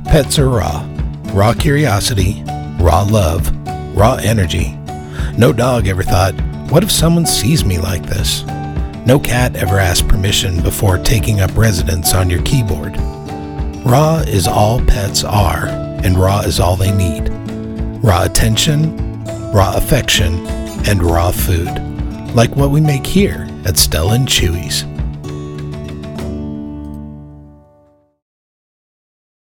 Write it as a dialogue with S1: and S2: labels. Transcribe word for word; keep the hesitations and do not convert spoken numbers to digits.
S1: Pets are raw. Raw curiosity, raw love, raw energy. No dog ever thought, what if someone sees me like this? No cat ever asked permission before taking up residence on your keyboard. Raw is all pets are, and raw is all they need. Raw attention, raw affection, and raw food. Like what we make here at Stella and Chewy's.